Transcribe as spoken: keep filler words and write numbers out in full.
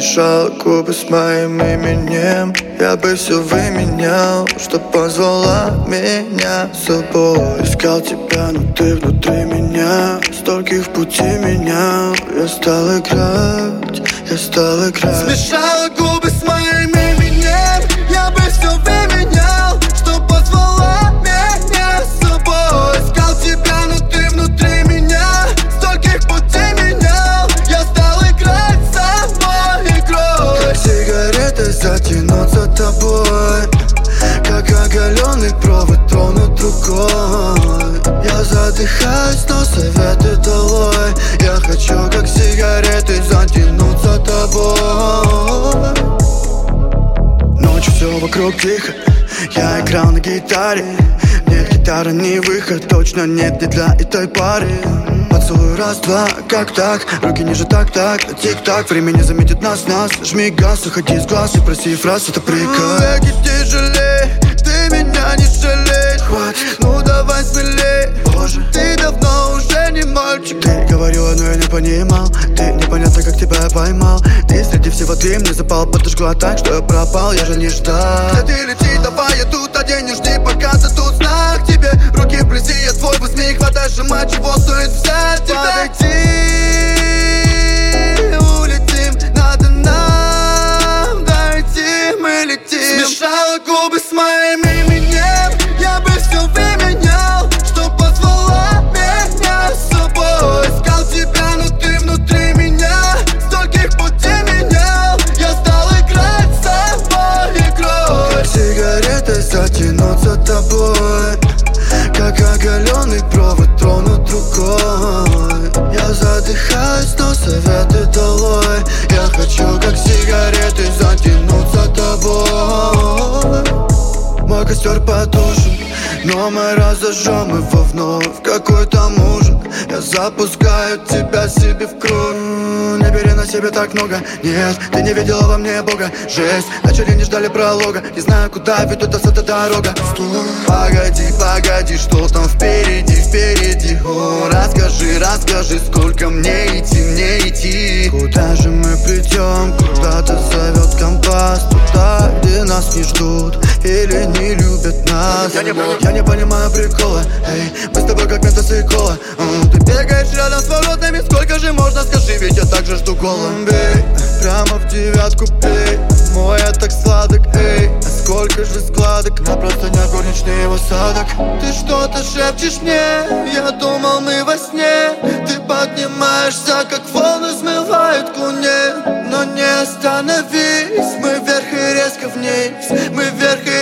Смешала губы с моим именем. Я бы все выменял, чтоб позвала меня с собой. Искал тебя, но ты внутри меня. Стольких в пути менял. Я стал играть, я стал играть. Смешала губы с моим именем. Я бы все выменял, чтоб позвала меня с собой. Искал тебя, но ты внутри меня. Стольких пути менял. Я стал играть самой игрой. Как сигареты затянуться тобой, как оголенный провод тронут рукой. Я задыхаюсь, но советы долой. Я хочу, как сигареты, затянуться тобой. Ночью все вокруг тихо. Я играл на гитаре. Нет, гитара не выход. Точно нет, не для этой пары. Поцелуй раз-два, как так? Руки ниже так-так, тик-так. Время не заметит нас-нас. Жми газ, уходи из глаз и проси фраз, это приказ. Веки тяжелей, ты меня не жалеешь. Хватит, ну давай смелей. Боже, ты давно уже не мальчик. Ты говорила, но я не понимал. Ты непонятно, как тебя я поймал. Ты среди всего ты мне запал, подожгла так, что я пропал, я же не ждал. Где ты лети, давай я тут одень, не жди, пока ты тут знак тебе. Руки вблизи, я твой, возьми, хватай, сжимай, чего стоит взять тебя. Подойди, улетим, надо нам дойти, мы летим. Смешала губы с моим именем. Я бы все выменял, чтоб позвала меня с собой. Искал тебя, но ты внутри меня. Стольких пути менял. Я стал играть самой игрой. Как сигареты затянуться тобой, как оголенный провод тронут рукой. Я задыхаюсь, но советы долой. Я хочу, как сигареты, затянуться тобой. Мой костер потушен, но мы разожжем его вновь. Какой там ужин, я запускаю тебя себе в кровь. Не бери на себе так много, нет, ты не видела во мне Бога. Жесть, начали не ждали пролога. Не знаю, куда ведет нас эта дорога. Погоди, погоди, что там впереди, впереди. О, расскажи, расскажи, сколько мне идти, мне идти. Куда же мы придем, куда-то зовет компас. Туда, где нас не ждут или не любят нас. Я не, я не понимаю прикола, эй, мы с тобой как Ментос и кола. М, Ты бегаешь рядом с воротами, сколько же можно, скажи, ведь я так же жду кола. Бей, прямо в девятку пей, мой я так сладок, эй. А сколько же складок, на простыня горничный его садок. Ты что-то шепчешь мне, я думал мы во сне. Ты поднимаешься, как волны смывают к луне. Но не остановись, мы вверх и резко вниз. Мы вверх и